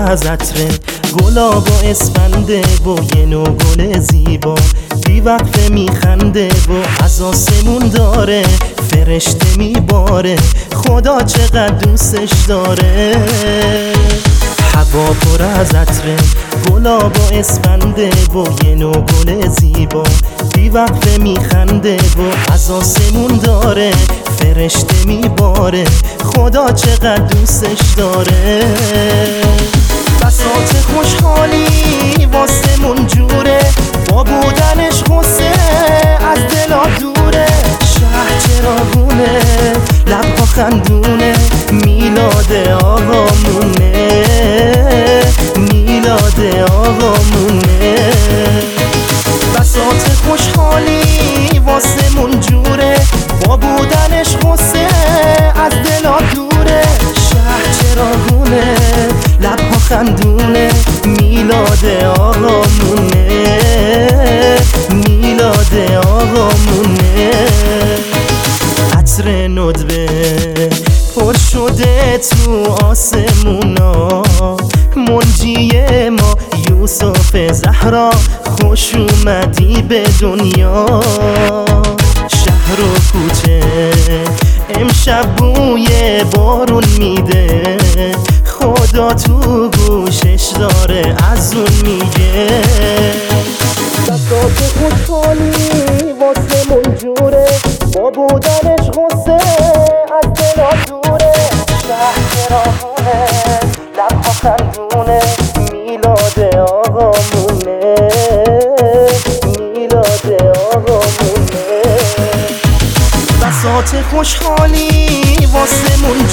از عطر گلاب و اسفنده و یه نوع گل زیبا بی وقفه میخنده و از آسمون داره فرشته میباره خدا چقدر دوستش داره. هوا پر از عطر گلاب و اسفنده و یه نوع گل زیبا بی وقفه میخنده و از آسمون داره فرشته میباره خدا چقدر دوستش داره. بساط خوشحالی واسمون جوره با بودنش غصه از دلا دوره. شهر چراغونه لبها خندونه میلاد آقامونه میلاد آقامونه. بساط خوشحالی واسمون جوره با بودنش غصه از دلا دوره. شهر چراغونه لبها خندونه میلاد آقامونه میلاد آقامونه. عطر ندبه پر شده تو آسمونا منجی ما یوسف زهرا خوش اومدی به دنیا. شهر و کوچه امشب بوی بارون میده خدا تو گوشش داره از اون میگه. بساط خوشحالی واسمون جوره با بودنش غصه از دلا دوره. شهر چراغونه لبها خندونه میلاد آقامونه میلاد آقامونه. بساط خوشحالی واسمون